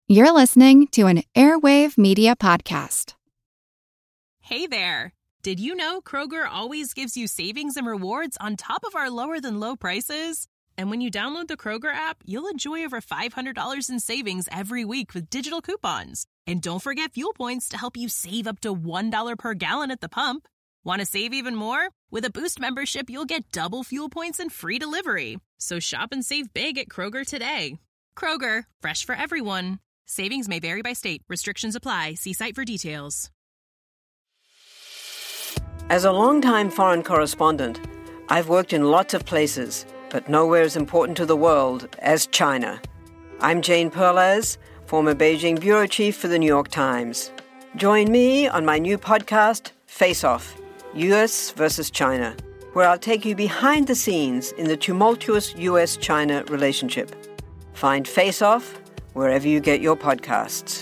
You're listening to an Airwave Media Podcast. Hey there! Did you know Kroger always gives you savings and rewards on top of our lower-than-low prices? And when you download the Kroger app, you'll enjoy over $500 in savings every week with digital coupons. And don't forget fuel points to help you save up to $1 per gallon at the pump. Want to save even more? With a Boost membership, you'll get double fuel points and free delivery. So shop and save big at Kroger today. Kroger, fresh for everyone. Savings may vary by state. Restrictions apply. See site for details. As a longtime foreign correspondent, I've worked in lots of places, but nowhere as important to the world as China. I'm Jane Perlez, former Beijing bureau chief for the New York Times. Join me on my new podcast, Face Off, U.S. versus China, where I'll take you behind the scenes in the tumultuous U.S.-China relationship. Find Face Off wherever you get your podcasts.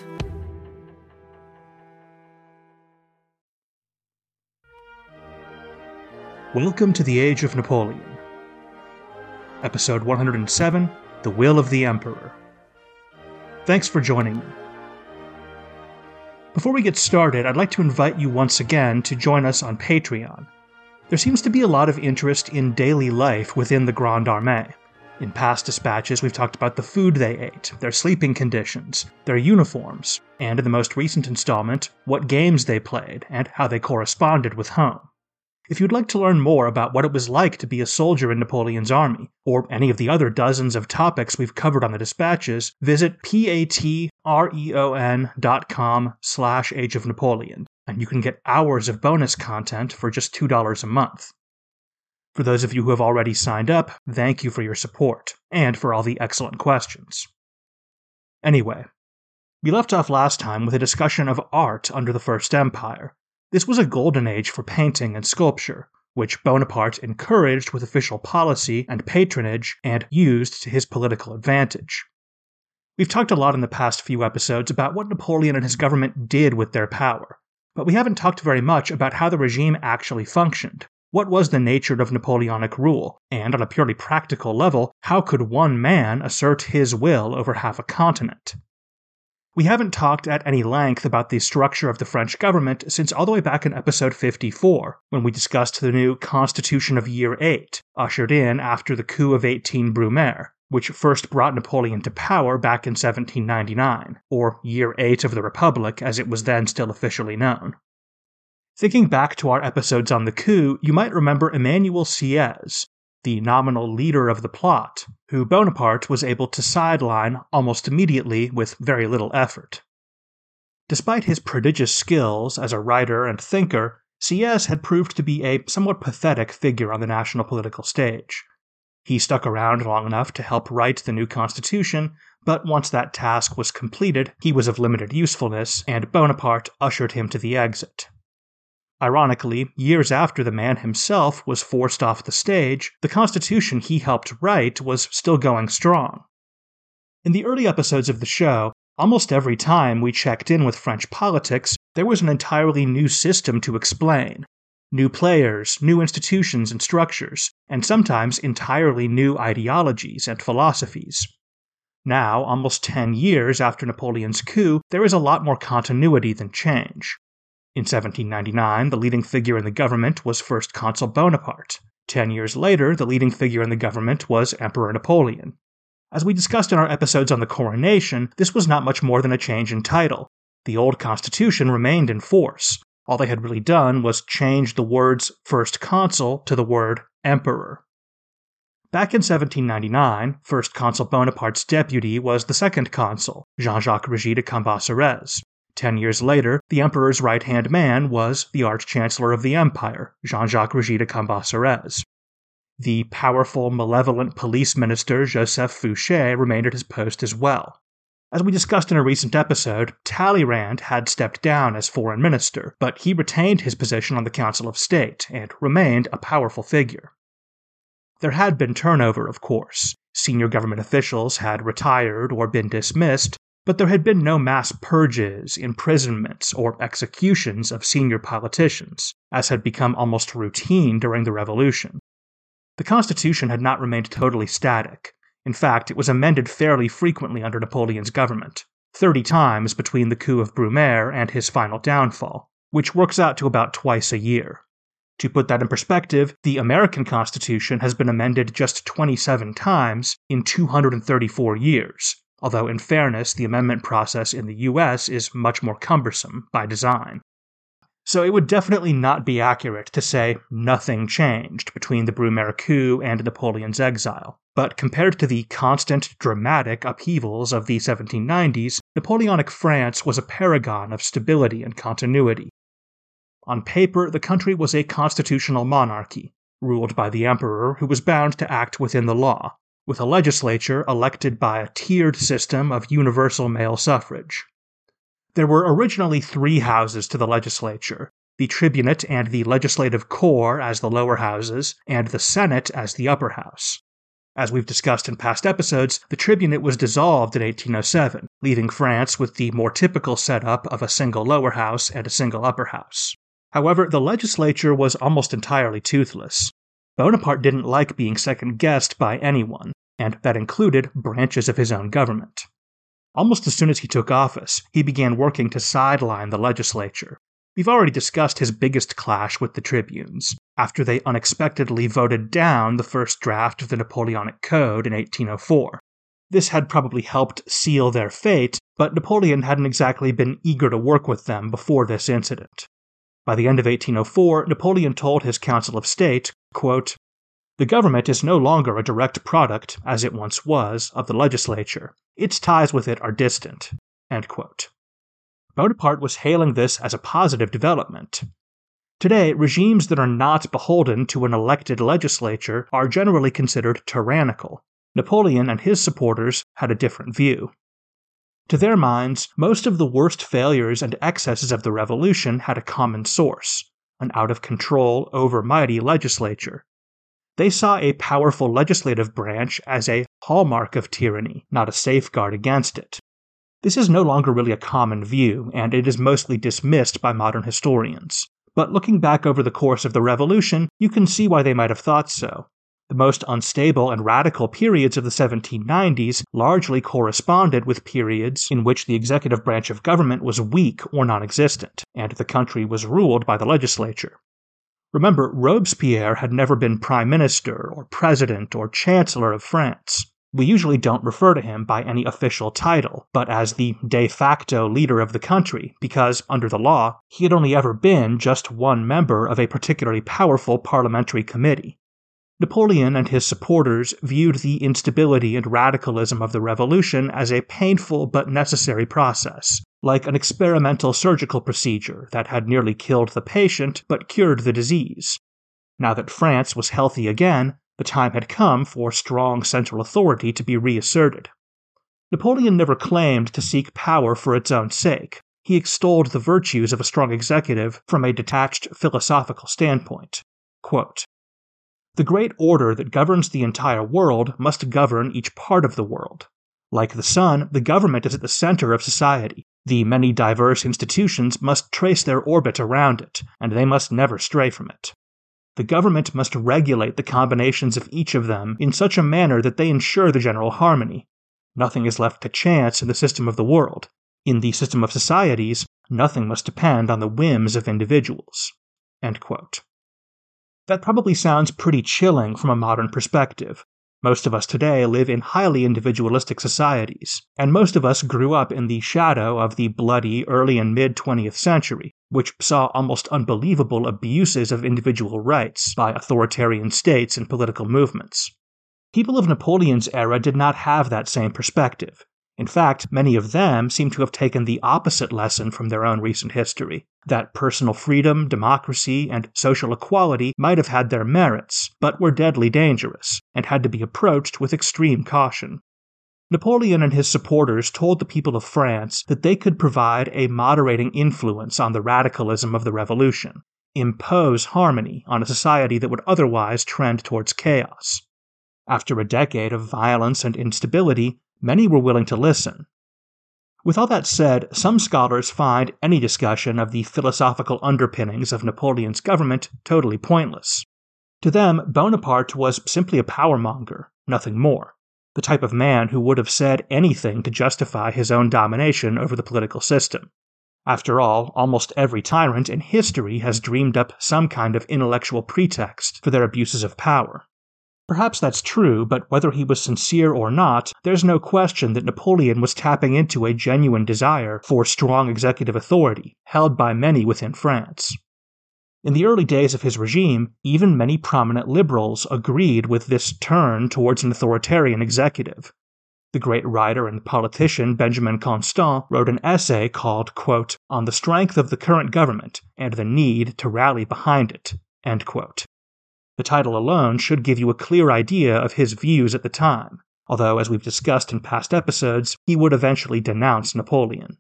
Welcome to the Age of Napoleon. Episode 107, The Will of the Emperor. Thanks for joining me. Before we get started, I'd like to invite you once again to join us on Patreon. There seems to be a lot of interest in daily life within the Grande Armée. In past dispatches, we've talked about the food they ate, their sleeping conditions, their uniforms, and in the most recent installment, what games they played and how they corresponded with home. If you'd like to learn more about what it was like to be a soldier in Napoleon's army, or any of the other dozens of topics we've covered on the dispatches, visit patreon.com/Age of Napoleon, and you can get hours of bonus content for just $2 a month. For those of you who have already signed up, thank you for your support, and for all the excellent questions. Anyway, we left off last time with a discussion of art under the First Empire. This was a golden age for painting and sculpture, which Bonaparte encouraged with official policy and patronage and used to his political advantage. We've talked a lot in the past few episodes about what Napoleon and his government did with their power, but we haven't talked very much about how the regime actually functioned. What was the nature of Napoleonic rule, and on a purely practical level, how could one man assert his will over half a continent? We haven't talked at any length about the structure of the French government since all the way back in episode 54, when we discussed the new Constitution of Year 8, ushered in after the coup of 18 Brumaire, which first brought Napoleon to power back in 1799, or Year 8 of the Republic as it was then still officially known. Thinking back to our episodes on the coup, you might remember Emmanuel Sieyès, the nominal leader of the plot, who Bonaparte was able to sideline almost immediately with very little effort. Despite his prodigious skills as a writer and thinker, Sieyès had proved to be a somewhat pathetic figure on the national political stage. He stuck around long enough to help write the new constitution, but once that task was completed, he was of limited usefulness, and Bonaparte ushered him to the exit. Ironically, years after the man himself was forced off the stage, the constitution he helped write was still going strong. In the early episodes of the show, almost every time we checked in with French politics, there was an entirely new system to explain. New players, new institutions and structures, and sometimes entirely new ideologies and philosophies. Now, almost 10 years after Napoleon's coup, there is a lot more continuity than change. In 1799, the leading figure in the government was First Consul Bonaparte. 10 years later, the leading figure in the government was Emperor Napoleon. As we discussed in our episodes on the coronation, this was not much more than a change in title. The old constitution remained in force. All they had really done was change the words First Consul to the word Emperor. Back in 1799, First Consul Bonaparte's deputy was the second consul, Jean-Jacques Regis de Cambacérès. 10 years later, the emperor's right-hand man was the Arch-Chancellor of the Empire, Jean-Jacques Regis de Cambacérès. The powerful, malevolent police minister Joseph Fouché remained at his post as well. As we discussed in a recent episode, Talleyrand had stepped down as foreign minister, but he retained his position on the Council of State and remained a powerful figure. There had been turnover, of course. Senior government officials had retired or been dismissed, but there had been no mass purges, imprisonments, or executions of senior politicians, as had become almost routine during the Revolution. The Constitution had not remained totally static. In fact, it was amended fairly frequently under Napoleon's government. 30 times between the coup of Brumaire and his final downfall, which works out to about twice a year. To put that in perspective, the American Constitution has been amended just 27 times in 234 years, although in fairness, the amendment process in the US is much more cumbersome by design. So it would definitely not be accurate to say nothing changed between the Brumaire coup and Napoleon's exile. But compared to the constant, dramatic upheavals of the 1790s, Napoleonic France was a paragon of stability and continuity. On paper, the country was a constitutional monarchy, ruled by the emperor who was bound to act within the law, with a legislature elected by a tiered system of universal male suffrage. There were originally 3 houses to the legislature, the tribunate and the legislative corps as the lower houses, and the senate as the upper house. As we've discussed in past episodes, the tribunate was dissolved in 1807, leaving France with the more typical setup of a single lower house and a single upper house. However, the legislature was almost entirely toothless. Bonaparte didn't like being second-guessed by anyone, and that included branches of his own government. Almost as soon as he took office, he began working to sideline the legislature. We've already discussed his biggest clash with the tribunes, after they unexpectedly voted down the first draft of the Napoleonic Code in 1804. This had probably helped seal their fate, but Napoleon hadn't exactly been eager to work with them before this incident. By the end of 1804, Napoleon told his Council of State, quote, "The government is no longer a direct product, as it once was, of the legislature. Its ties with it are distant." End quote. Bonaparte was hailing this as a positive development. Today, regimes that are not beholden to an elected legislature are generally considered tyrannical. Napoleon and his supporters had a different view. To their minds, most of the worst failures and excesses of the revolution had a common source, an out-of-control, overmighty legislature. They saw a powerful legislative branch as a hallmark of tyranny, not a safeguard against it. This is no longer really a common view, and it is mostly dismissed by modern historians. But looking back over the course of the revolution, you can see why they might have thought so. The most unstable and radical periods of the 1790s largely corresponded with periods in which the executive branch of government was weak or non-existent, and the country was ruled by the legislature. Remember, Robespierre had never been prime minister or president or chancellor of France. We usually don't refer to him by any official title, but as the de facto leader of the country, because, under the law, he had only ever been just one member of a particularly powerful parliamentary committee. Napoleon and his supporters viewed the instability and radicalism of the revolution as a painful but necessary process, like an experimental surgical procedure that had nearly killed the patient but cured the disease. Now that France was healthy again, the time had come for strong central authority to be reasserted. Napoleon never claimed to seek power for its own sake. He extolled the virtues of a strong executive from a detached philosophical standpoint. Quote, "The great order that governs the entire world must govern each part of the world. Like the sun, the government is at the center of society. The many diverse institutions must trace their orbit around it, and they must never stray from it. The government must regulate the combinations of each of them in such a manner that they ensure the general harmony. Nothing is left to chance in the system of the world. In the system of societies, nothing must depend on the whims of individuals." End quote. That probably sounds pretty chilling from a modern perspective. Most of us today live in highly individualistic societies, and most of us grew up in the shadow of the bloody early and mid-20th century, which saw almost unbelievable abuses of individual rights by authoritarian states and political movements. People of Napoleon's era did not have that same perspective. In fact, many of them seem to have taken the opposite lesson from their own recent history, that personal freedom, democracy, and social equality might have had their merits, but were deadly dangerous, and had to be approached with extreme caution. Napoleon and his supporters told the people of France that they could provide a moderating influence on the radicalism of the revolution, impose harmony on a society that would otherwise trend towards chaos. After a decade of violence and instability, many were willing to listen. With all that said, some scholars find any discussion of the philosophical underpinnings of Napoleon's government totally pointless. To them, Bonaparte was simply a powermonger, nothing more. the type of man who would have said anything to justify his own domination over the political system. After all, almost every tyrant in history has dreamed up some kind of intellectual pretext for their abuses of power. Perhaps that's true, but whether he was sincere or not, there's no question that Napoleon was tapping into a genuine desire for strong executive authority, held by many within France. In the early days of his regime, even many prominent liberals agreed with this turn towards an authoritarian executive. The great writer and politician Benjamin Constant wrote an essay called, quote, "On the Strength of the Current Government and the Need to Rally Behind It," end quote. The title alone should give you a clear idea of his views at the time, although, as we've discussed in past episodes, he would eventually denounce Napoleon.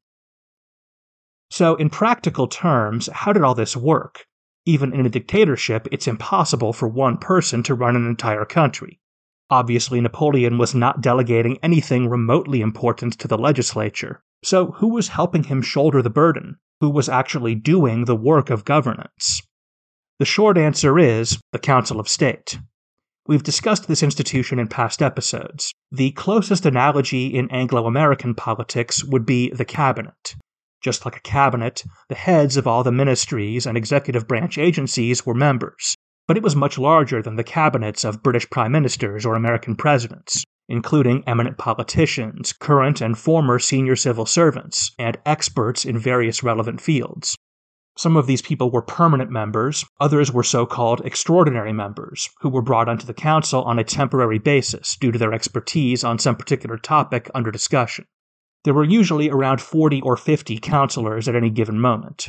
So, in practical terms, how did all this work? Even in a dictatorship, it's impossible for one person to run an entire country. Obviously, Napoleon was not delegating anything remotely important to the legislature, so who was helping him shoulder the burden? Who was actually doing the work of governance? The short answer is the Council of State. We've discussed this institution in past episodes. The closest analogy in Anglo-American politics would be the cabinet. Just like a cabinet, the heads of all the ministries and executive branch agencies were members, but it was much larger than the cabinets of British prime ministers or American presidents, including eminent politicians, current and former senior civil servants, and experts in various relevant fields. Some of these people were permanent members, others were so-called extraordinary members, who were brought onto the council on a temporary basis due to their expertise on some particular topic under discussion. There were usually around 40 or 50 councillors at any given moment.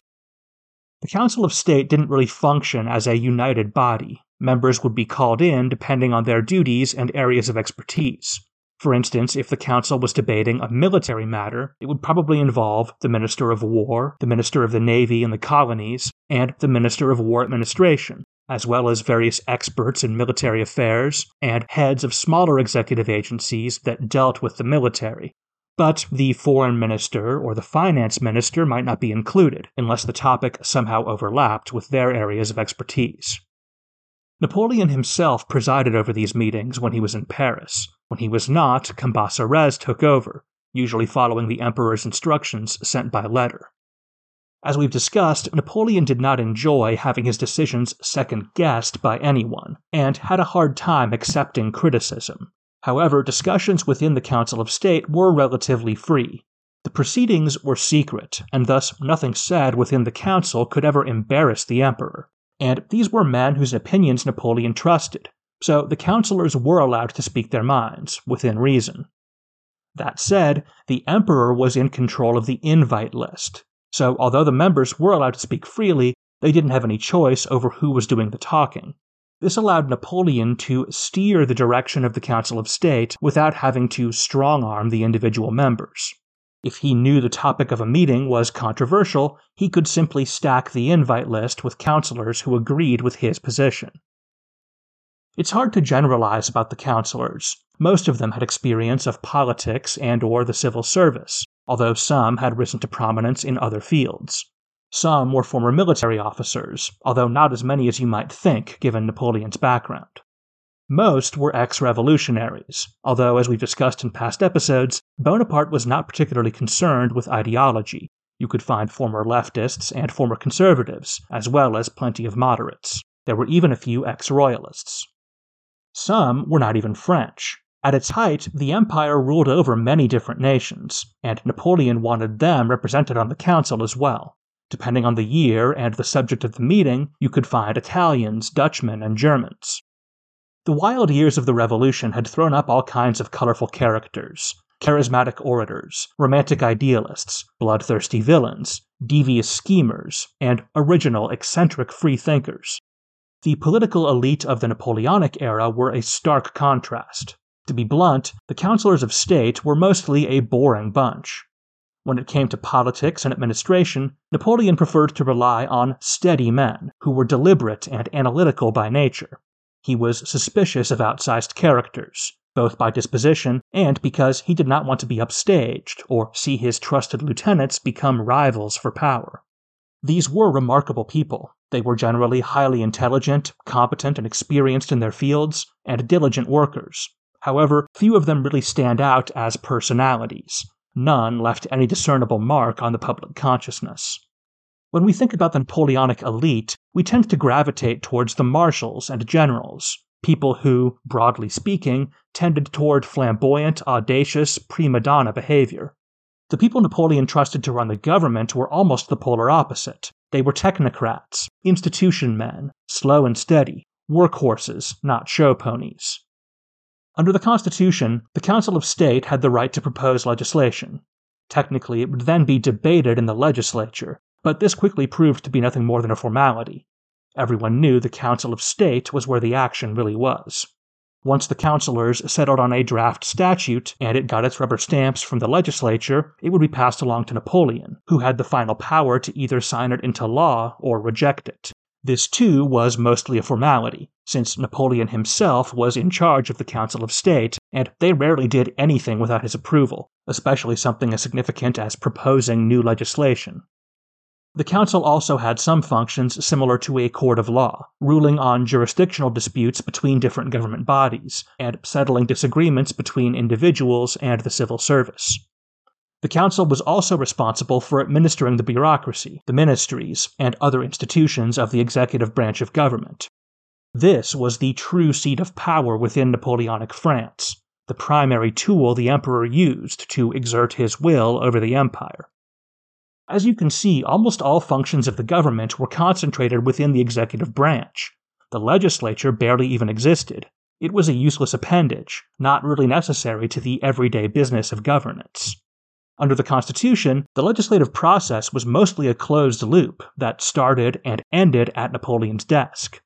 The Council of State didn't really function as a united body. Members would be called in depending on their duties and areas of expertise. For instance, if the council was debating a military matter, it would probably involve the Minister of War, the Minister of the Navy and the Colonies, and the Minister of War Administration, as well as various experts in military affairs and heads of smaller executive agencies that dealt with the military. But the Foreign Minister or the Finance Minister might not be included, unless the topic somehow overlapped with their areas of expertise. Napoleon himself presided over these meetings when he was in Paris. When he was not, Cambacérès took over, usually following the emperor's instructions sent by letter. As we've discussed, Napoleon did not enjoy having his decisions second-guessed by anyone, and had a hard time accepting criticism. However, discussions within the Council of State were relatively free. The proceedings were secret, and thus nothing said within the council could ever embarrass the emperor. And these were men whose opinions Napoleon trusted, so the councillors were allowed to speak their minds, within reason. That said, the emperor was in control of the invite list, so although the members were allowed to speak freely, they didn't have any choice over who was doing the talking. This allowed Napoleon to steer the direction of the Council of State without having to strong-arm the individual members. If he knew the topic of a meeting was controversial, he could simply stack the invite list with councillors who agreed with his position. It's hard to generalize about the councillors. Most of them had experience of politics and/or the civil service, although some had risen to prominence in other fields. Some were former military officers, although not as many as you might think given Napoleon's background. Most were ex-revolutionaries, although, as we've discussed in past episodes, Bonaparte was not particularly concerned with ideology. You could find former leftists and former conservatives, as well as plenty of moderates. There were even a few ex-royalists. Some were not even French. At its height, the empire ruled over many different nations, and Napoleon wanted them represented on the council as well. Depending on the year and the subject of the meeting, you could find Italians, Dutchmen, and Germans. The wild years of the Revolution had thrown up all kinds of colorful characters: charismatic orators, romantic idealists, bloodthirsty villains, devious schemers, and original, eccentric freethinkers. The political elite of the Napoleonic era were a stark contrast. To be blunt, the councillors of state were mostly a boring bunch. When it came to politics and administration, Napoleon preferred to rely on steady men who were deliberate and analytical by nature. He was suspicious of outsized characters, both by disposition and because he did not want to be upstaged or see his trusted lieutenants become rivals for power. These were remarkable people. They were generally highly intelligent, competent, and experienced in their fields, and diligent workers. However, few of them really stand out as personalities. None left any discernible mark on the public consciousness. When we think about the Napoleonic elite, we tend to gravitate towards the marshals and generals, people who, broadly speaking, tended toward flamboyant, audacious, prima donna behavior. The people Napoleon trusted to run the government were almost the polar opposite. They were technocrats, institution men, slow and steady, workhorses, not show ponies. Under the Constitution, the Council of State had the right to propose legislation. Technically, it would then be debated in the legislature, but this quickly proved to be nothing more than a formality. Everyone knew the Council of State was where the action really was. Once the councilors settled on a draft statute and it got its rubber stamps from the legislature, it would be passed along to Napoleon, who had the final power to either sign it into law or reject it. This, too, was mostly a formality, since Napoleon himself was in charge of the Council of State, and they rarely did anything without his approval, especially something as significant as proposing new legislation. The council also had some functions similar to a court of law, ruling on jurisdictional disputes between different government bodies, and settling disagreements between individuals and the civil service. The council was also responsible for administering the bureaucracy, the ministries, and other institutions of the executive branch of government. This was the true seat of power within Napoleonic France, the primary tool the emperor used to exert his will over the empire. As you can see, almost all functions of the government were concentrated within the executive branch. The legislature barely even existed. It was a useless appendage, not really necessary to the everyday business of governance. Under the Constitution, the legislative process was mostly a closed loop that started and ended at Napoleon's desk.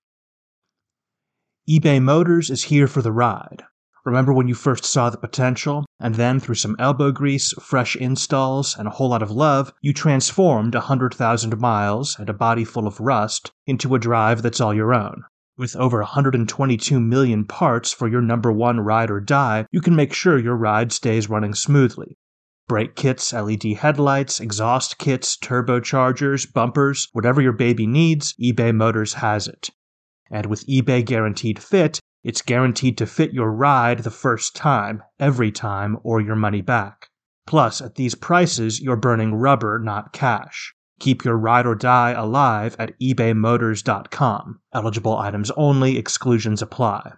eBay Motors is here for the ride. Remember when you first saw the potential, and then through some elbow grease, fresh installs, and a whole lot of love, you transformed 100,000 miles and a body full of rust into a drive that's all your own. With over 122 million parts for your number one ride or die, you can make sure your ride stays running smoothly. Brake kits, LED headlights, exhaust kits, turbochargers, bumpers, whatever your baby needs, eBay Motors has it. And with eBay Guaranteed Fit, it's guaranteed to fit your ride the first time, every time, or your money back. Plus, at these prices, you're burning rubber, not cash. Keep your ride or die alive at ebaymotors.com. Eligible items only, exclusions apply.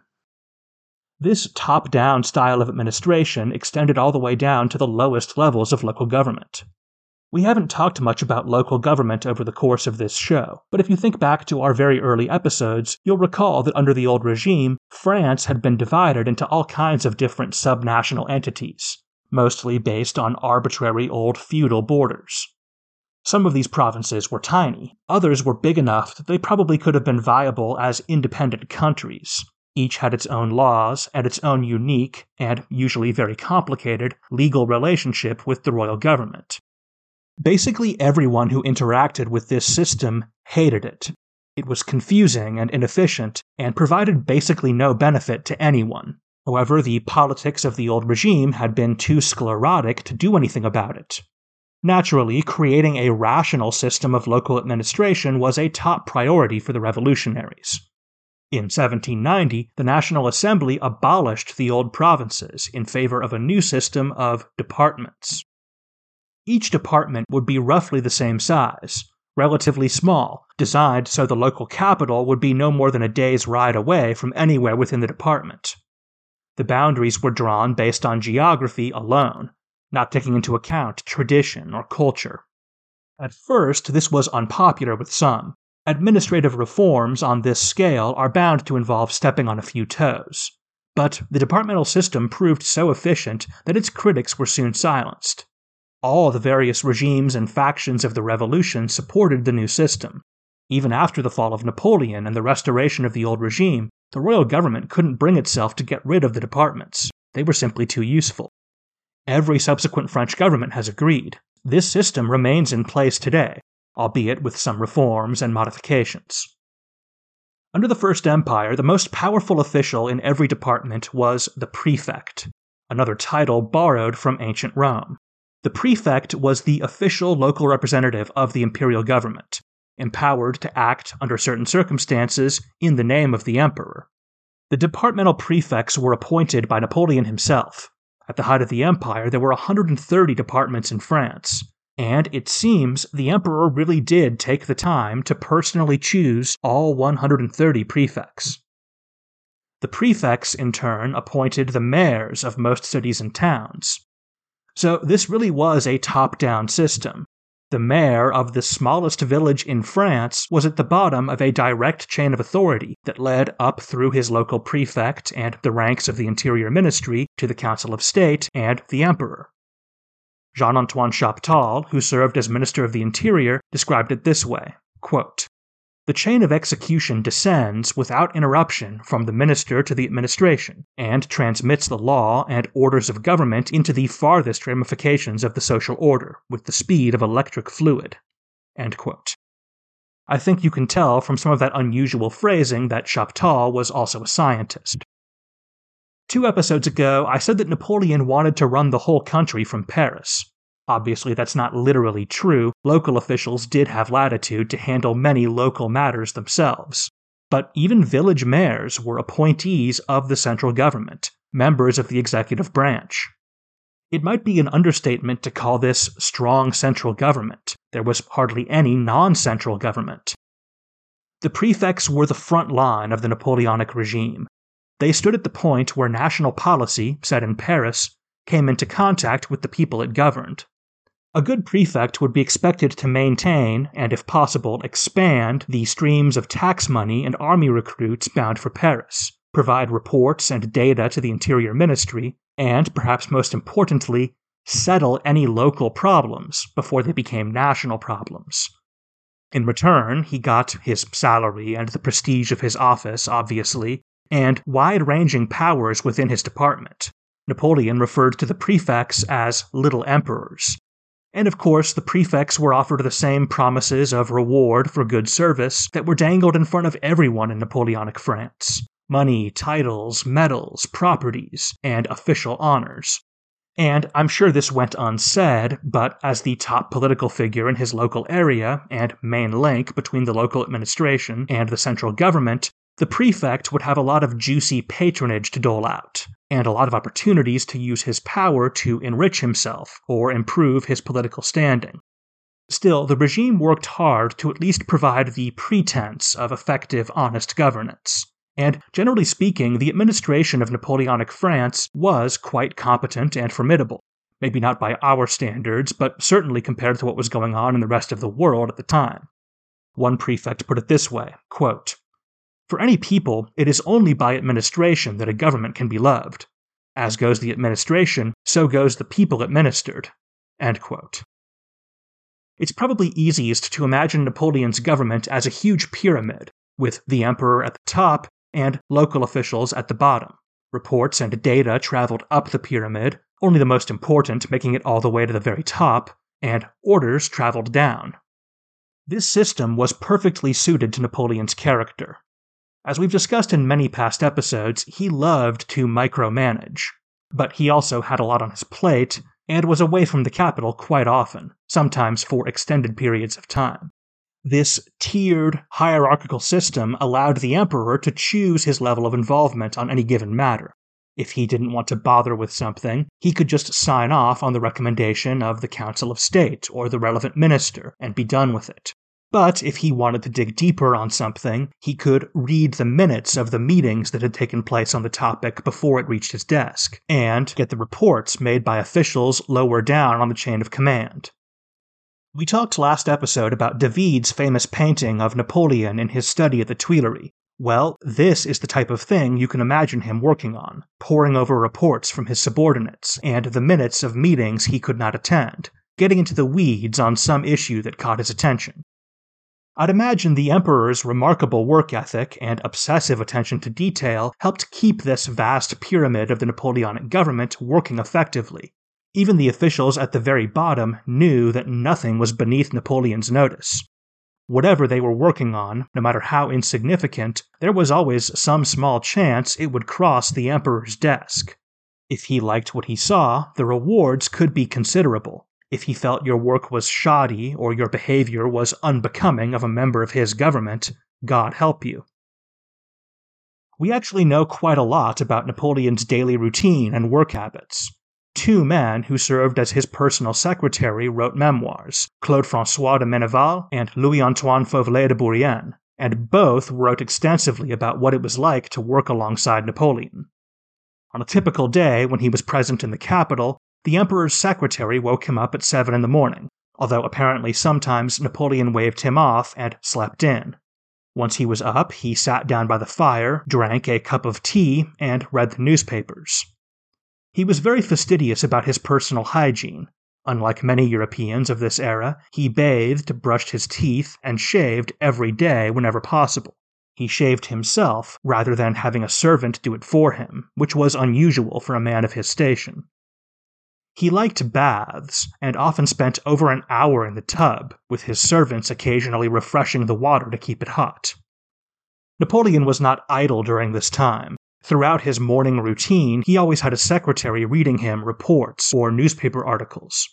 This top-down style of administration extended all the way down to the lowest levels of local government. We haven't talked much about local government over the course of this show, but if you think back to our very early episodes, you'll recall that under the old regime, France had been divided into all kinds of different subnational entities, mostly based on arbitrary old feudal borders. Some of these provinces were tiny, others were big enough that they probably could have been viable as independent countries. Each had its own laws and its own unique, and usually very complicated, legal relationship with the royal government. Basically everyone who interacted with this system hated it. It was confusing and inefficient, and provided basically no benefit to anyone. However, the politics of the old regime had been too sclerotic to do anything about it. Naturally, creating a rational system of local administration was a top priority for the revolutionaries. In 1790, the National Assembly abolished the old provinces in favor of a new system of departments. Each department would be roughly the same size, relatively small, designed so the local capital would be no more than a day's ride away from anywhere within the department. The boundaries were drawn based on geography alone, not taking into account tradition or culture. At first, this was unpopular with some. Administrative reforms on this scale are bound to involve stepping on a few toes. But the departmental system proved so efficient that its critics were soon silenced. All the various regimes and factions of the revolution supported the new system. Even after the fall of Napoleon and the restoration of the old regime, the royal government couldn't bring itself to get rid of the departments. They were simply too useful. Every subsequent French government has agreed. This system remains in place today, albeit with some reforms and modifications. Under the First Empire, the most powerful official in every department was the prefect, another title borrowed from ancient Rome. The prefect was the official local representative of the imperial government, empowered to act under certain circumstances in the name of the emperor. The departmental prefects were appointed by Napoleon himself. At the height of the empire, there were 130 departments in France, and it seems the emperor really did take the time to personally choose all 130 prefects. The prefects, in turn, appointed the mayors of most cities and towns. So this really was a top-down system. The mayor of the smallest village in France was at the bottom of a direct chain of authority that led up through his local prefect and the ranks of the Interior Ministry to the Council of State and the Emperor. Jean-Antoine Chaptal, who served as Minister of the Interior, described it this way, quote, "The chain of execution descends without interruption from the minister to the administration, and transmits the law and orders of government into the farthest ramifications of the social order, with the speed of electric fluid." End quote. I think you can tell from some of that unusual phrasing that Chaptal was also a scientist. 2 episodes ago, I said that Napoleon wanted to run the whole country from Paris. Obviously, that's not literally true. Local officials did have latitude to handle many local matters themselves. But even village mayors were appointees of the central government, members of the executive branch. It might be an understatement to call this strong central government. There was hardly any non-central government. The prefects were the front line of the Napoleonic regime. They stood at the point where national policy, set in Paris, came into contact with the people it governed. A good prefect would be expected to maintain, and if possible expand, the streams of tax money and army recruits bound for Paris, provide reports and data to the Interior Ministry, and, perhaps most importantly, settle any local problems before they became national problems. In return, he got his salary and the prestige of his office, obviously, and wide-ranging powers within his department. Napoleon referred to the prefects as little emperors. And of course, the prefects were offered the same promises of reward for good service that were dangled in front of everyone in Napoleonic France. Money, titles, medals, properties, and official honors. And I'm sure this went unsaid, but as the top political figure in his local area and main link between the local administration and the central government, the prefect would have a lot of juicy patronage to dole out, and a lot of opportunities to use his power to enrich himself or improve his political standing. Still, the regime worked hard to at least provide the pretense of effective, honest governance. And generally speaking, the administration of Napoleonic France was quite competent and formidable. Maybe not by our standards, but certainly compared to what was going on in the rest of the world at the time. One prefect put it this way, quote, "For any people, it is only by administration that a government can be loved. As goes the administration, so goes the people administered." End quote. It's probably easiest to imagine Napoleon's government as a huge pyramid, with the emperor at the top and local officials at the bottom. Reports and data traveled up the pyramid, only the most important making it all the way to the very top, and orders traveled down. This system was perfectly suited to Napoleon's character. As we've discussed in many past episodes, he loved to micromanage, but he also had a lot on his plate and was away from the capital quite often, sometimes for extended periods of time. This tiered, hierarchical system allowed the emperor to choose his level of involvement on any given matter. If he didn't want to bother with something, he could just sign off on the recommendation of the Council of State or the relevant minister and be done with it. But if he wanted to dig deeper on something, he could read the minutes of the meetings that had taken place on the topic before it reached his desk, and get the reports made by officials lower down on the chain of command. We talked last episode about David's famous painting of Napoleon in his study at the Tuileries. Well, this is the type of thing you can imagine him working on, poring over reports from his subordinates and the minutes of meetings he could not attend, getting into the weeds on some issue that caught his attention. I'd imagine the emperor's remarkable work ethic and obsessive attention to detail helped keep this vast pyramid of the Napoleonic government working effectively. Even the officials at the very bottom knew that nothing was beneath Napoleon's notice. Whatever they were working on, no matter how insignificant, there was always some small chance it would cross the emperor's desk. If he liked what he saw, the rewards could be considerable. If he felt your work was shoddy or your behavior was unbecoming of a member of his government, God help you. We actually know quite a lot about Napoleon's daily routine and work habits. Two men who served as his personal secretary wrote memoirs, Claude-François de Meneval and Louis-Antoine Fauvelet de Bourrienne, and both wrote extensively about what it was like to work alongside Napoleon. On a typical day when he was present in the capital, the emperor's secretary woke him up at 7 in the morning, although apparently sometimes Napoleon waved him off and slept in. Once he was up, he sat down by the fire, drank a cup of tea, and read the newspapers. He was very fastidious about his personal hygiene. Unlike many Europeans of this era, he bathed, brushed his teeth, and shaved every day whenever possible. He shaved himself rather than having a servant do it for him, which was unusual for a man of his station. He liked baths, and often spent over an hour in the tub, with his servants occasionally refreshing the water to keep it hot. Napoleon was not idle during this time. Throughout his morning routine, he always had a secretary reading him reports or newspaper articles.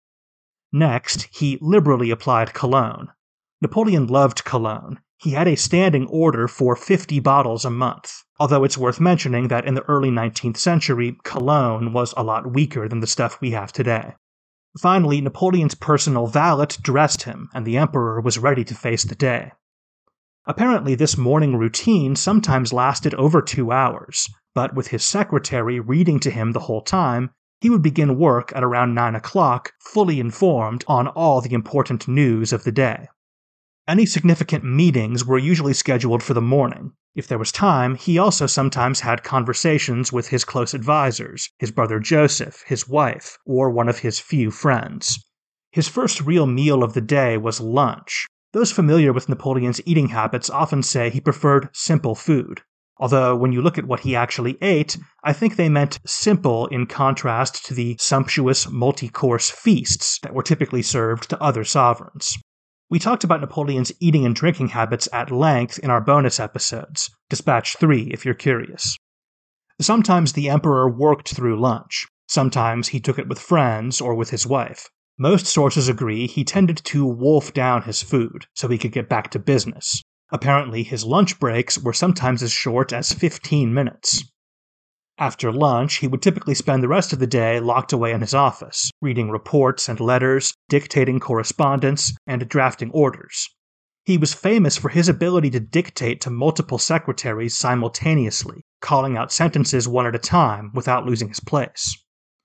Next, he liberally applied cologne. Napoleon loved cologne. He had a standing order for 50 bottles a month, although it's worth mentioning that in the early 19th century, cologne was a lot weaker than the stuff we have today. Finally, Napoleon's personal valet dressed him, and the emperor was ready to face the day. Apparently, this morning routine sometimes lasted over 2 hours, but with his secretary reading to him the whole time, he would begin work at around 9 o'clock, fully informed on all the important news of the day. Any significant meetings were usually scheduled for the morning. If there was time, he also sometimes had conversations with his close advisors, his brother Joseph, his wife, or one of his few friends. His first real meal of the day was lunch. Those familiar with Napoleon's eating habits often say he preferred simple food. Although, when you look at what he actually ate, I think they meant simple in contrast to the sumptuous multi-course feasts that were typically served to other sovereigns. We talked about Napoleon's eating and drinking habits at length in our bonus episodes, Dispatch 3 if you're curious. Sometimes the emperor worked through lunch. Sometimes he took it with friends or with his wife. Most sources agree he tended to wolf down his food so he could get back to business. Apparently, his lunch breaks were sometimes as short as 15 minutes. After lunch, he would typically spend the rest of the day locked away in his office, reading reports and letters, dictating correspondence, and drafting orders. He was famous for his ability to dictate to multiple secretaries simultaneously, calling out sentences one at a time without losing his place.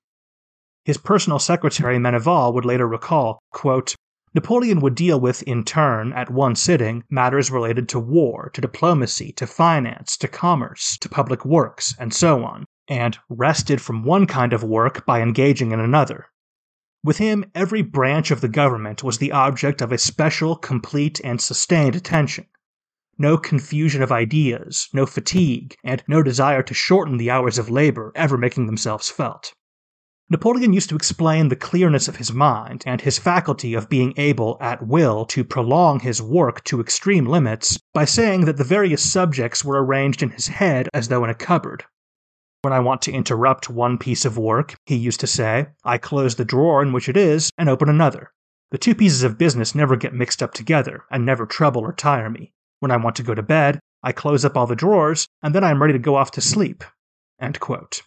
His personal secretary Meneval would later recall, quote, Napoleon would deal with, in turn, at one sitting, matters related to war, to diplomacy, to finance, to commerce, to public works, and so on, and rested from one kind of work by engaging in another. With him, every branch of the government was the object of a special, complete, and sustained attention. No confusion of ideas, no fatigue, and no desire to shorten the hours of labor ever making themselves felt. Napoleon used to explain the clearness of his mind and his faculty of being able, at will, to prolong his work to extreme limits by saying that the various subjects were arranged in his head as though in a cupboard. When I want to interrupt one piece of work, he used to say, I close the drawer in which it is and open another. The two pieces of business never get mixed up together and never trouble or tire me. When I want to go to bed, I close up all the drawers and then I am ready to go off to sleep. End quote.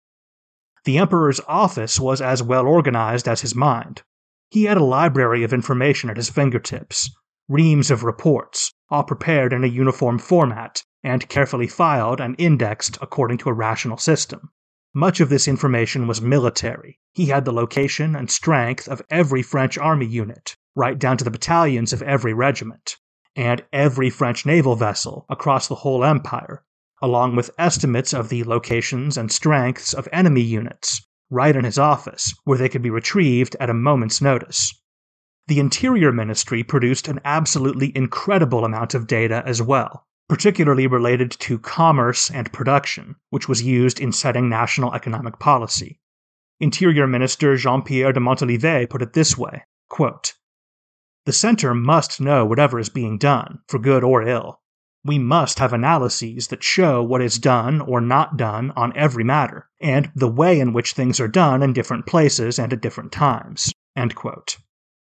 The emperor's office was as well organized as his mind. He had a library of information at his fingertips, reams of reports, all prepared in a uniform format, and carefully filed and indexed according to a rational system. Much of this information was military. He had the location and strength of every French army unit, right down to the battalions of every regiment, and every French naval vessel across the whole empire, along with estimates of the locations and strengths of enemy units, right in his office, where they could be retrieved at a moment's notice. The Interior Ministry produced an absolutely incredible amount of data as well, particularly related to commerce and production, which was used in setting national economic policy. Interior Minister Jean-Pierre de Montalivet put it this way, quote, The center must know whatever is being done, for good or ill. We must have analyses that show what is done or not done on every matter, and the way in which things are done in different places and at different times. End quote.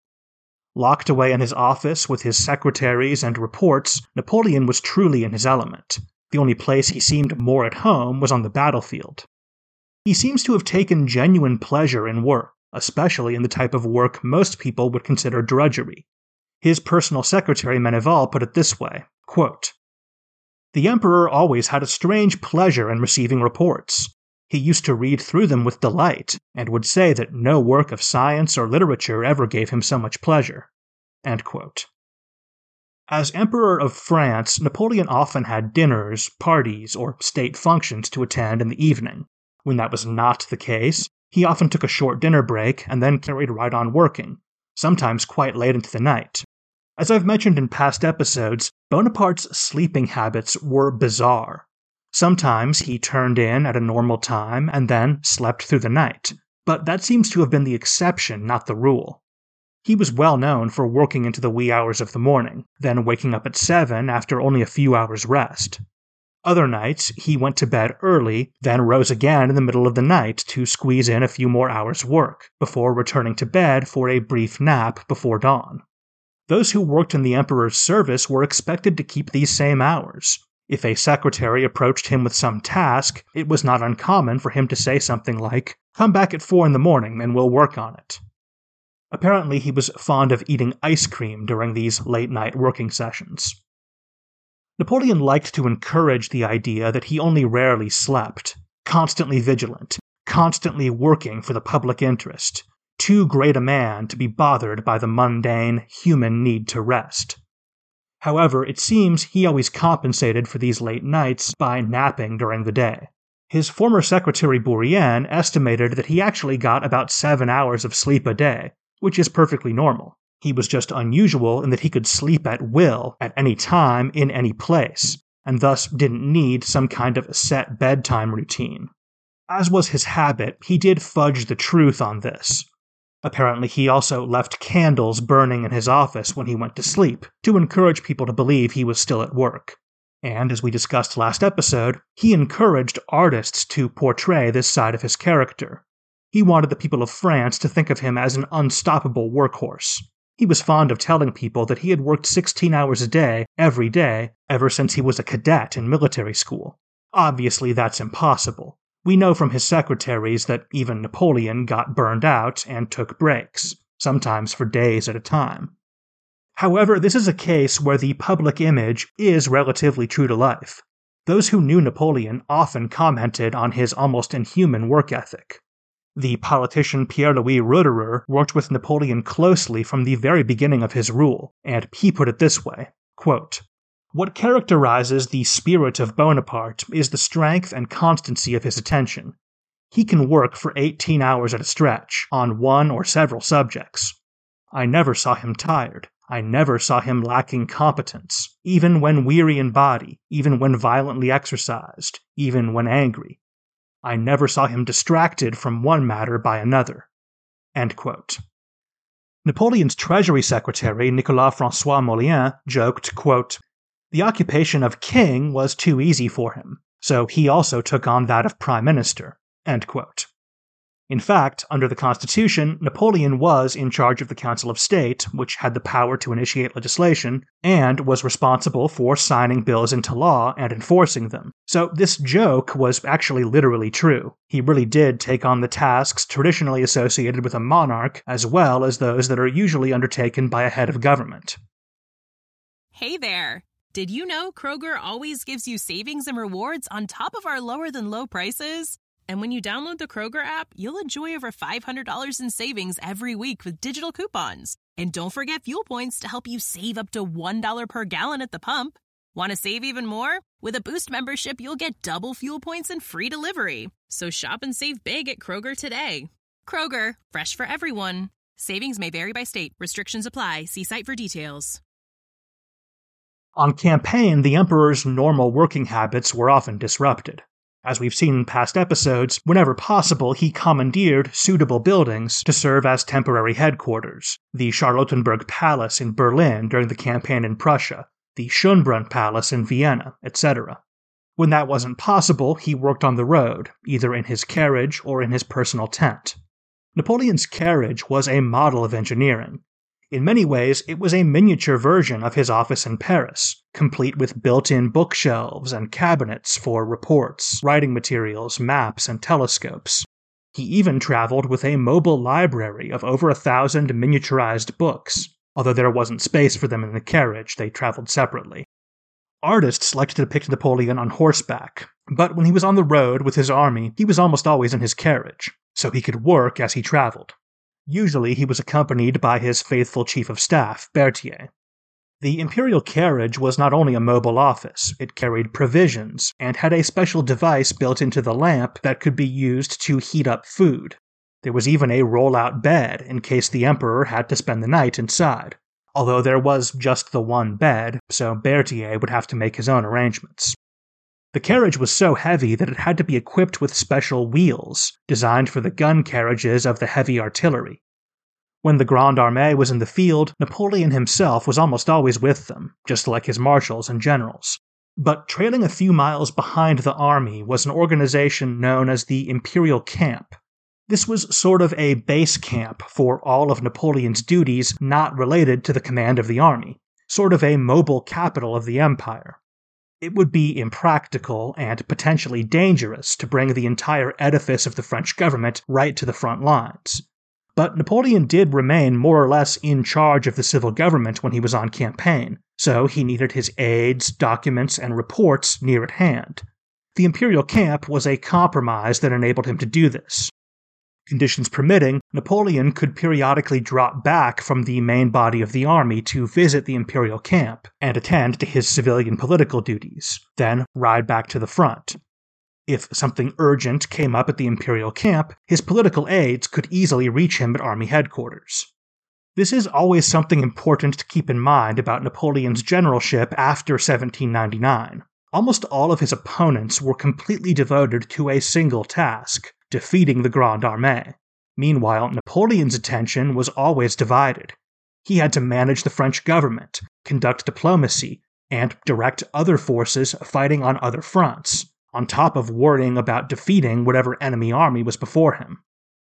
Locked away in his office with his secretaries and reports, Napoleon was truly in his element. The only place he seemed more at home was on the battlefield. He seems to have taken genuine pleasure in work, especially in the type of work most people would consider drudgery. His personal secretary Meneval put it this way, quote, "The emperor always had a strange pleasure in receiving reports. He used to read through them with delight, and would say that no work of science or literature ever gave him so much pleasure." End quote. As Emperor of France, Napoleon often had dinners, parties, or state functions to attend in the evening. When that was not the case, he often took a short dinner break and then carried right on working, sometimes quite late into the night. As I've mentioned in past episodes, Bonaparte's sleeping habits were bizarre. Sometimes he turned in at a normal time and then slept through the night, but that seems to have been the exception, not the rule. He was well known for working into the wee hours of the morning, then waking up at 7 after only a few hours' rest. Other nights, he went to bed early, then rose again in the middle of the night to squeeze in a few more hours' work, before returning to bed for a brief nap before dawn. Those who worked in the emperor's service were expected to keep these same hours. If a secretary approached him with some task, it was not uncommon for him to say something like, "Come back at 4 in the morning and we'll work on it." Apparently, he was fond of eating ice cream during these late-night working sessions. Napoleon liked to encourage the idea that he only rarely slept, constantly vigilant, constantly working for the public interest, too great a man to be bothered by the mundane, human need to rest. However, it seems he always compensated for these late nights by napping during the day. His former secretary Bourrienne estimated that he actually got about 7 hours of sleep a day, which is perfectly normal. He was just unusual in that he could sleep at will at any time in any place, and thus didn't need some kind of set bedtime routine. As was his habit, he did fudge the truth on this. Apparently, he also left candles burning in his office when he went to sleep, to encourage people to believe he was still at work. And, as we discussed last episode, he encouraged artists to portray this side of his character. He wanted the people of France to think of him as an unstoppable workhorse. He was fond of telling people that he had worked 16 hours a day, every day, ever since he was a cadet in military school. Obviously, that's impossible. We know from his secretaries that even Napoleon got burned out and took breaks, sometimes for days at a time. However, this is a case where the public image is relatively true to life. Those who knew Napoleon often commented on his almost inhuman work ethic. The politician Pierre-Louis Roederer worked with Napoleon closely from the very beginning of his rule, and he put it this way, quote, "What characterizes the spirit of Bonaparte is the strength and constancy of his attention. He can work for 18 hours at a stretch, on one or several subjects. I never saw him tired. I never saw him lacking competence, even when weary in body, even when violently exercised, even when angry. I never saw him distracted from one matter by another." End quote. Napoleon's treasury secretary, Nicolas François Mollien, joked, quote, "The occupation of king was too easy for him, so he also took on that of prime minister." End quote. In fact, under the Constitution, Napoleon was in charge of the Council of State, which had the power to initiate legislation, and was responsible for signing bills into law and enforcing them. So this joke was actually literally true. He really did take on the tasks traditionally associated with a monarch, as well as those that are usually undertaken by a head of government. Hey there! Did you know Kroger always gives you savings and rewards on top of our lower-than-low prices? And when you download the Kroger app, you'll enjoy over $500 in savings every week with digital coupons. And don't forget fuel points to help you save up to $1 per gallon at the pump. Want to save even more? With a Boost membership, you'll get double fuel points and free delivery. So shop and save big at Kroger today. Kroger, fresh for everyone. Savings may vary by state. Restrictions apply. See site for details. On campaign, the emperor's normal working habits were often disrupted. As we've seen in past episodes, whenever possible, he commandeered suitable buildings to serve as temporary headquarters. The Charlottenburg Palace in Berlin during the campaign in Prussia, the Schönbrunn Palace in Vienna, etc. When that wasn't possible, he worked on the road, either in his carriage or in his personal tent. Napoleon's carriage was a model of engineering. In many ways, it was a miniature version of his office in Paris, complete with built-in bookshelves and cabinets for reports, writing materials, maps, and telescopes. He even traveled with a mobile library of over 1,000 miniaturized books. Although there wasn't space for them in the carriage, they traveled separately. Artists liked to depict Napoleon on horseback, but when he was on the road with his army, he was almost always in his carriage, so he could work as he traveled. Usually he was accompanied by his faithful chief of staff, Berthier. The imperial carriage was not only a mobile office, it carried provisions, and had a special device built into the lamp that could be used to heat up food. There was even a roll-out bed in case the emperor had to spend the night inside, although there was just the one bed, so Berthier would have to make his own arrangements. The carriage was so heavy that it had to be equipped with special wheels, designed for the gun carriages of the heavy artillery. When the Grande Armée was in the field, Napoleon himself was almost always with them, just like his marshals and generals. But trailing a few miles behind the army was an organization known as the Imperial Camp. This was sort of a base camp for all of Napoleon's duties not related to the command of the army, sort of a mobile capital of the empire. It would be impractical and potentially dangerous to bring the entire edifice of the French government right to the front lines. But Napoleon did remain more or less in charge of the civil government when he was on campaign, so he needed his aides, documents, and reports near at hand. The imperial camp was a compromise that enabled him to do this. Conditions permitting, Napoleon could periodically drop back from the main body of the army to visit the imperial camp and attend to his civilian political duties, then ride back to the front. If something urgent came up at the imperial camp, his political aides could easily reach him at army headquarters. This is always something important to keep in mind about Napoleon's generalship after 1799. Almost all of his opponents were completely devoted to a single task: defeating the Grande Armée. Meanwhile, Napoleon's attention was always divided. He had to manage the French government, conduct diplomacy, and direct other forces fighting on other fronts, on top of worrying about defeating whatever enemy army was before him.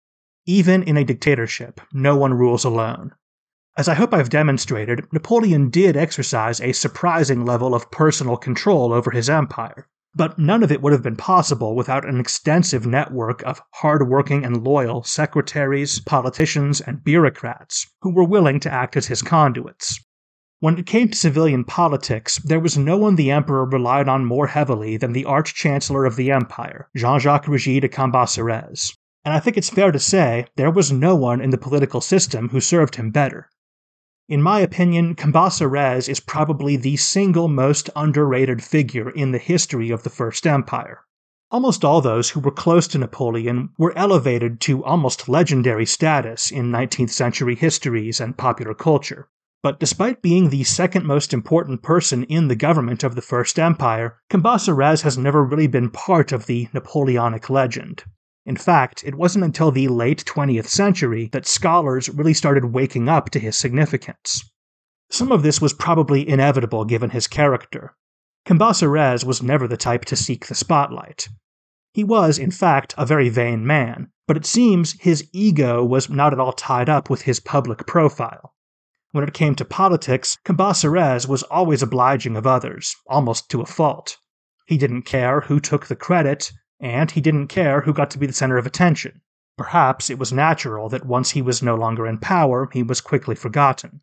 Even in a dictatorship, no one rules alone. As I hope I've demonstrated, Napoleon did exercise a surprising level of personal control over his empire, but none of it would have been possible without an extensive network of hard-working and loyal secretaries, politicians, and bureaucrats who were willing to act as his conduits. When it came to civilian politics, there was no one the emperor relied on more heavily than the Arch-Chancellor of the Empire, Jean-Jacques Roger de Cambacérès, and I think it's fair to say there was no one in the political system who served him better. In my opinion, Cambacérès is probably the single most underrated figure in the history of the First Empire. Almost all those who were close to Napoleon were elevated to almost legendary status in 19th century histories and popular culture. But despite being the second most important person in the government of the First Empire, Cambacérès has never really been part of the Napoleonic legend. In fact, it wasn't until the late 20th century that scholars really started waking up to his significance. Some of this was probably inevitable given his character. Cambacérès was never the type to seek the spotlight. He was, in fact, a very vain man, but it seems his ego was not at all tied up with his public profile. When it came to politics, Cambacérès was always obliging of others, almost to a fault. He didn't care who took the credit, and he didn't care who got to be the center of attention. Perhaps it was natural that once he was no longer in power, he was quickly forgotten.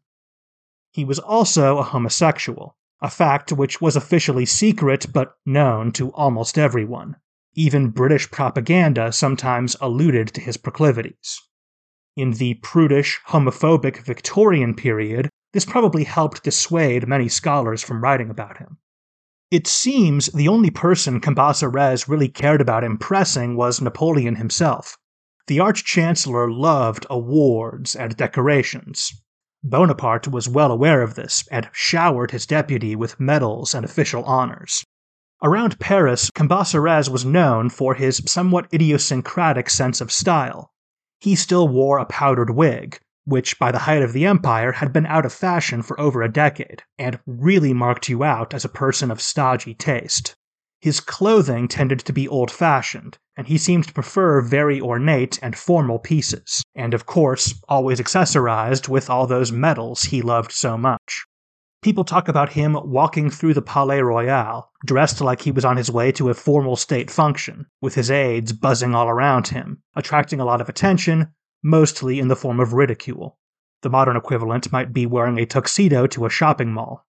He was also a homosexual, a fact which was officially secret but known to almost everyone. Even British propaganda sometimes alluded to his proclivities. In the prudish, homophobic Victorian period, this probably helped dissuade many scholars from writing about him. It seems the only person Cambacérès really cared about impressing was Napoleon himself. The Arch-Chancellor loved awards and decorations. Bonaparte was well aware of this and showered his deputy with medals and official honors. Around Paris, Cambacérès was known for his somewhat idiosyncratic sense of style. He still wore a powdered wig, which by the height of the empire had been out of fashion for over a decade, and really marked you out as a person of stodgy taste. His clothing tended to be old-fashioned, and he seemed to prefer very ornate and formal pieces, and of course, always accessorized with all those medals he loved so much. People talk about him walking through the Palais Royal, dressed like he was on his way to a formal state function, with his aides buzzing all around him, attracting a lot of attention, mostly in the form of ridicule. The modern equivalent might be wearing a tuxedo to a shopping mall.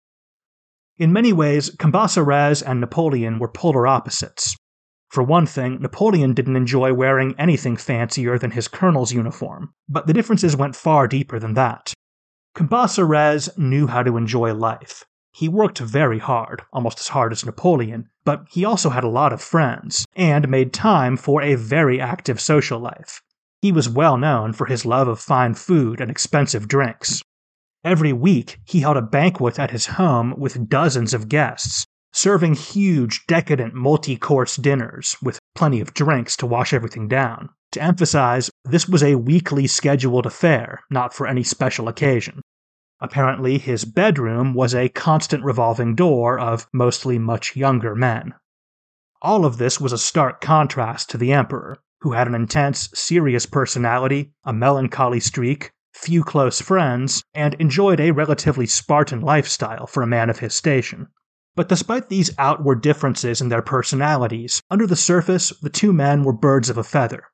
In many ways, Cambacérès and Napoleon were polar opposites. For one thing, Napoleon didn't enjoy wearing anything fancier than his colonel's uniform, but the differences went far deeper than that. Cambacérès knew how to enjoy life. He worked very hard, almost as hard as Napoleon, but he also had a lot of friends, and made time for a very active social life. He was well known for his love of fine food and expensive drinks. Every week, he held a banquet at his home with dozens of guests, serving huge, decadent, multi-course dinners with plenty of drinks to wash everything down. To emphasize, this was a weekly scheduled affair, not for any special occasion. Apparently, his bedroom was a constant revolving door of mostly much younger men. All of this was a stark contrast to the emperor, who had an intense, serious personality, a melancholy streak, few close friends, and enjoyed a relatively Spartan lifestyle for a man of his station. But despite these outward differences in their personalities, under the surface, the two men were birds of a feather.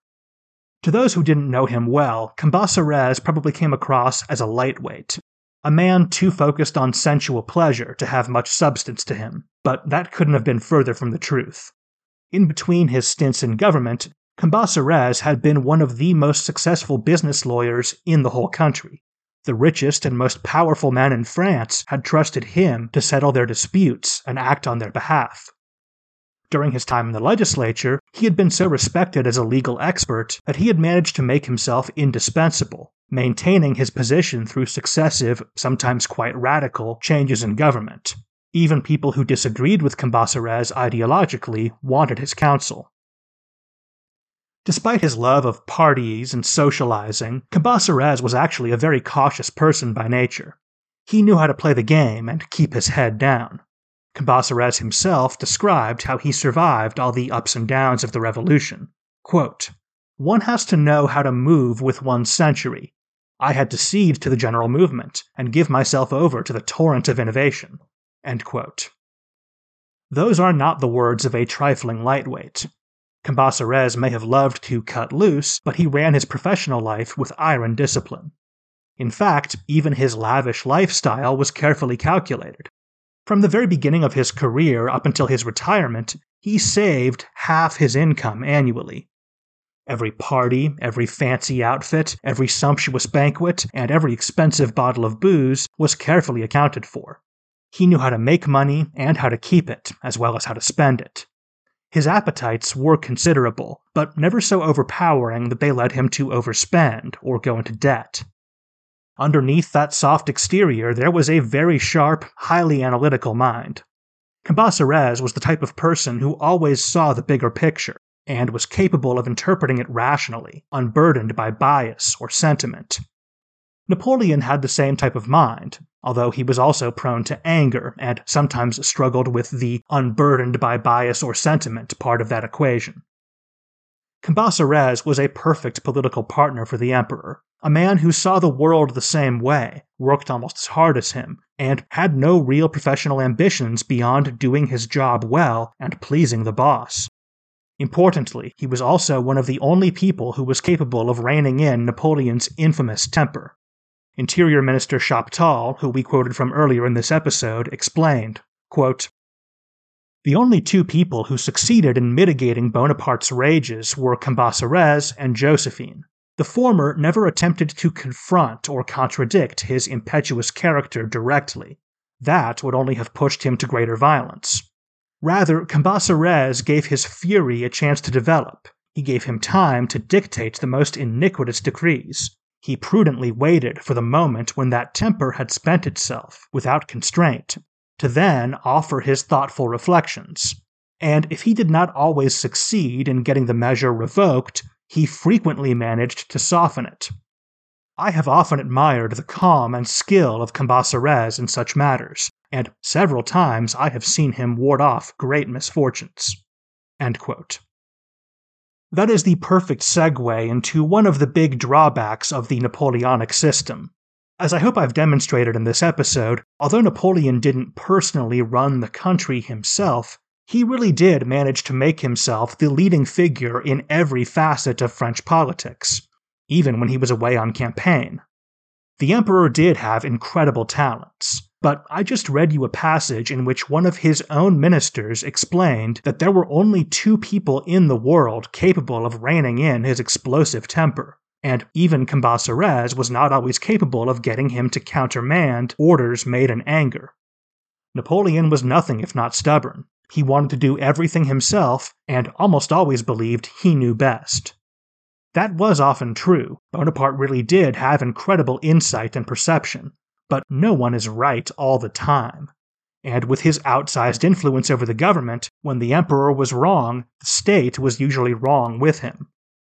To those who didn't know him well, Cambacérès probably came across as a lightweight, a man too focused on sensual pleasure to have much substance to him, but that couldn't have been further from the truth. In between his stints in government, Cambacérès had been one of the most successful business lawyers in the whole country. The richest and most powerful men in France had trusted him to settle their disputes and act on their behalf. During his time in the legislature, he had been so respected as a legal expert that he had managed to make himself indispensable, maintaining his position through successive, sometimes quite radical, changes in government. Even people who disagreed with Cambacérès ideologically wanted his counsel. Despite his love of parties and socializing, Cambacérès was actually a very cautious person by nature. He knew how to play the game and keep his head down. Cambacérès himself described how he survived all the ups and downs of the revolution. Quote, "One has to know how to move with one's century. I had to cede to the general movement and give myself over to the torrent of innovation." End quote. Those are not the words of a trifling lightweight. Cambacérès may have loved to cut loose, but he ran his professional life with iron discipline. In fact, even his lavish lifestyle was carefully calculated. From the very beginning of his career up until his retirement, he saved half his income annually. Every party, every fancy outfit, every sumptuous banquet, and every expensive bottle of booze was carefully accounted for. He knew how to make money and how to keep it, as well as how to spend it. His appetites were considerable, but never so overpowering that they led him to overspend or go into debt. Underneath that soft exterior, there was a very sharp, highly analytical mind. Cambacérès was the type of person who always saw the bigger picture, and was capable of interpreting it rationally, unburdened by bias or sentiment. Napoleon had the same type of mind, although he was also prone to anger and sometimes struggled with the unburdened by bias or sentiment part of that equation. Cambacérès was a perfect political partner for the emperor, a man who saw the world the same way, worked almost as hard as him, and had no real professional ambitions beyond doing his job well and pleasing the boss. Importantly, he was also one of the only people who was capable of reining in Napoleon's infamous temper. Interior Minister Chaptal, who we quoted from earlier in this episode, explained, quote, "The only two people who succeeded in mitigating Bonaparte's rages were Cambacérès and Josephine. The former never attempted to confront or contradict his impetuous character directly. That would only have pushed him to greater violence. Rather, Cambacérès gave his fury a chance to develop. He gave him time to dictate the most iniquitous decrees. He prudently waited for the moment when that temper had spent itself, without constraint, to then offer his thoughtful reflections. And if he did not always succeed in getting the measure revoked, he frequently managed to soften it. I have often admired the calm and skill of Cambacérès in such matters, and several times I have seen him ward off great misfortunes." End quote. That is the perfect segue into one of the big drawbacks of the Napoleonic system. As I hope I've demonstrated in this episode, although Napoleon didn't personally run the country himself, he really did manage to make himself the leading figure in every facet of French politics, even when he was away on campaign. The emperor did have incredible talents, but I just read you a passage in which one of his own ministers explained that there were only 2 people in the world capable of reining in his explosive temper, and even Cambacérès was not always capable of getting him to countermand orders made in anger. Napoleon was nothing if not stubborn. He wanted to do everything himself, and almost always believed he knew best. That was often true. Bonaparte really did have incredible insight and perception, but no one is right all the time. And with his outsized influence over the government, when the emperor was wrong, the state was usually wrong with him.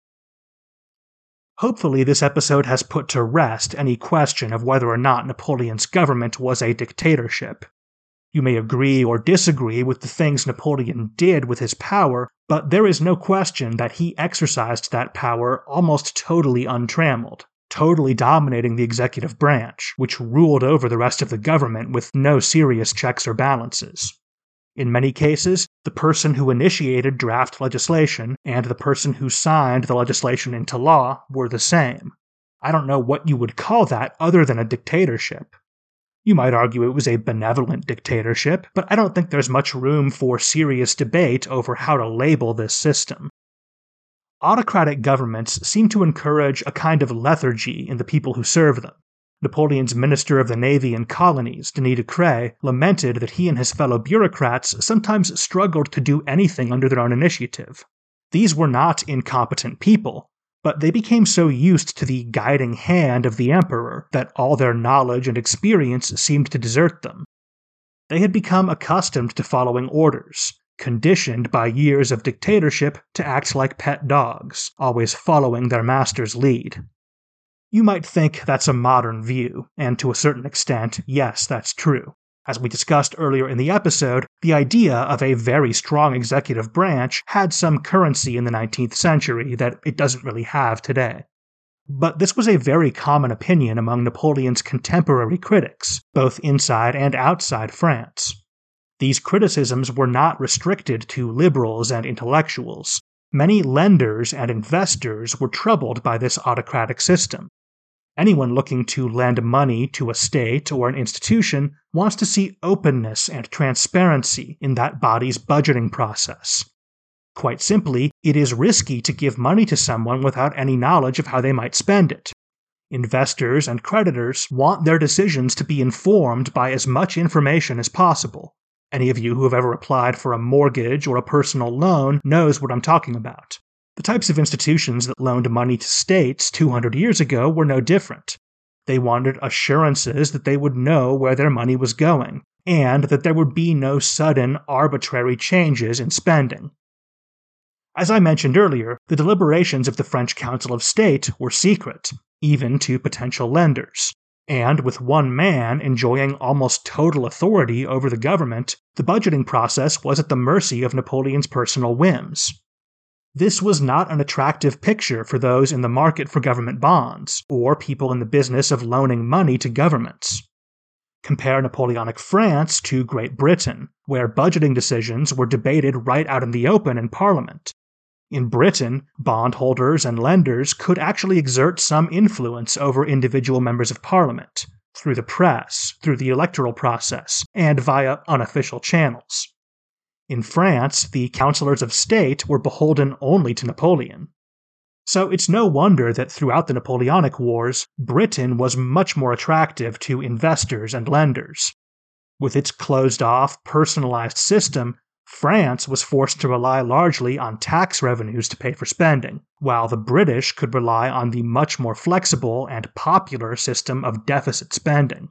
Hopefully this episode has put to rest any question of whether or not Napoleon's government was a dictatorship. You may agree or disagree with the things Napoleon did with his power, but there is no question that he exercised that power almost totally untrammeled, totally dominating the executive branch, which ruled over the rest of the government with no serious checks or balances. In many cases, the person who initiated draft legislation and the person who signed the legislation into law were the same. I don't know what you would call that other than a dictatorship. You might argue it was a benevolent dictatorship, but I don't think there's much room for serious debate over how to label this system. Autocratic governments seem to encourage a kind of lethargy in the people who serve them. Napoleon's Minister of the Navy and Colonies, Denis de Creye, lamented that he and his fellow bureaucrats sometimes struggled to do anything under their own initiative. These were not incompetent people, but they became so used to the guiding hand of the emperor that all their knowledge and experience seemed to desert them. They had become accustomed to following orders, conditioned by years of dictatorship to act like pet dogs, always following their master's lead. You might think that's a modern view, and to a certain extent, yes, that's true. As we discussed earlier in the episode, the idea of a very strong executive branch had some currency in the 19th century that it doesn't really have today. But this was a very common opinion among Napoleon's contemporary critics, both inside and outside France. These criticisms were not restricted to liberals and intellectuals. Many lenders and investors were troubled by this autocratic system. Anyone looking to lend money to a state or an institution wants to see openness and transparency in that body's budgeting process. Quite simply, it is risky to give money to someone without any knowledge of how they might spend it. Investors and creditors want their decisions to be informed by as much information as possible. Any of you who have ever applied for a mortgage or a personal loan knows what I'm talking about. The types of institutions that loaned money to states 200 years ago were no different. They wanted assurances that they would know where their money was going, and that there would be no sudden, arbitrary changes in spending. As I mentioned earlier, the deliberations of the French Council of State were secret, even to potential lenders. And with one man enjoying almost total authority over the government, the budgeting process was at the mercy of Napoleon's personal whims. This was not an attractive picture for those in the market for government bonds, or people in the business of loaning money to governments. Compare Napoleonic France to Great Britain, where budgeting decisions were debated right out in the open in Parliament. In Britain, bondholders and lenders could actually exert some influence over individual members of Parliament, through the press, through the electoral process, and via unofficial channels. In France, the councillors of state were beholden only to Napoleon. So it's no wonder that throughout the Napoleonic Wars, Britain was much more attractive to investors and lenders. With its closed-off, personalized system, France was forced to rely largely on tax revenues to pay for spending, while the British could rely on the much more flexible and popular system of deficit spending.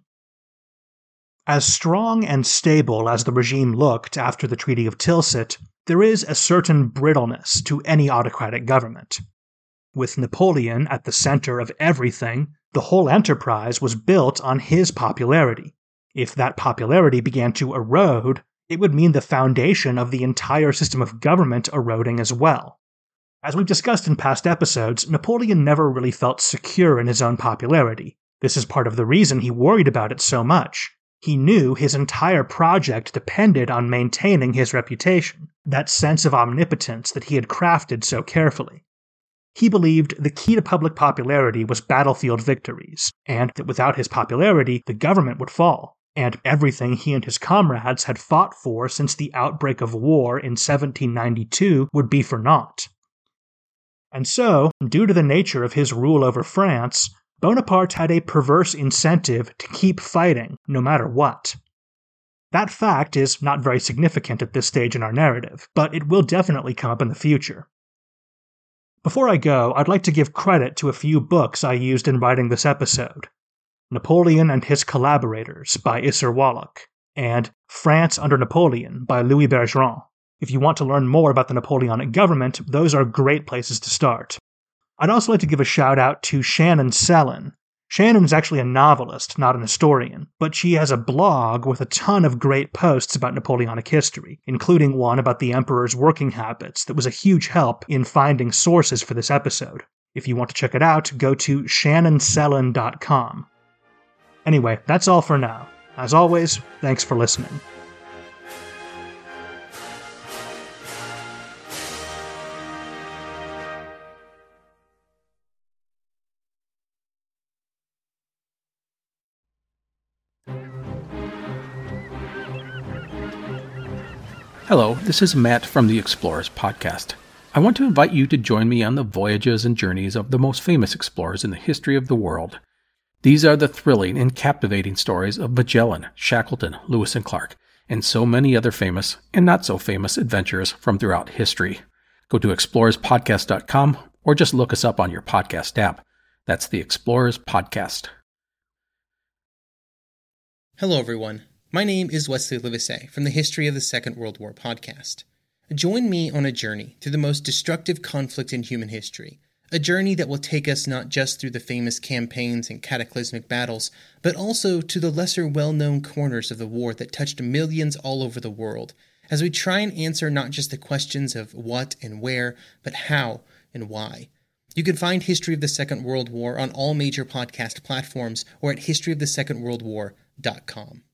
As strong and stable as the regime looked after the Treaty of Tilsit, there is a certain brittleness to any autocratic government. With Napoleon at the center of everything, the whole enterprise was built on his popularity. If that popularity began to erode, it would mean the foundation of the entire system of government eroding as well. As we've discussed in past episodes, Napoleon never really felt secure in his own popularity. This is part of the reason he worried about it so much. He knew his entire project depended on maintaining his reputation, that sense of omnipotence that he had crafted so carefully. He believed the key to public popularity was battlefield victories, and that without his popularity, the government would fall, and everything he and his comrades had fought for since the outbreak of war in 1792 would be for naught. And so, due to the nature of his rule over France, Bonaparte had a perverse incentive to keep fighting, no matter what. That fact is not very significant at this stage in our narrative, but it will definitely come up in the future. Before I go, I'd like to give credit to a few books I used in writing this episode. Napoleon and His Collaborators by Isser Wallach, and France Under Napoleon by Louis Bergeron. If you want to learn more about the Napoleonic government, those are great places to start. I'd also like to give a shout out to Shannon Sellen. Shannon is actually a novelist, not an historian, but she has a blog with a ton of great posts about Napoleonic history, including one about the emperor's working habits that was a huge help in finding sources for this episode. If you want to check it out, go to shannonsellen.com. Anyway, that's all for now. As always, thanks for listening. Hello, this is Matt from the Explorers Podcast. I want to invite you to join me on the voyages and journeys of the most famous explorers in the history of the world. These are the thrilling and captivating stories of Magellan, Shackleton, Lewis and Clark, and so many other famous and not so famous adventurers from throughout history. Go to explorerspodcast.com or just look us up on your podcast app. That's the Explorers Podcast. Hello, everyone. My name is Wesley Livesey from the History of the Second World War podcast. Join me on a journey through the most destructive conflict in human history, a journey that will take us not just through the famous campaigns and cataclysmic battles, but also to the lesser well-known corners of the war that touched millions all over the world, as we try and answer not just the questions of what and where, but how and why. You can find History of the Second World War on all major podcast platforms or at historyofthesecondworldwar.com.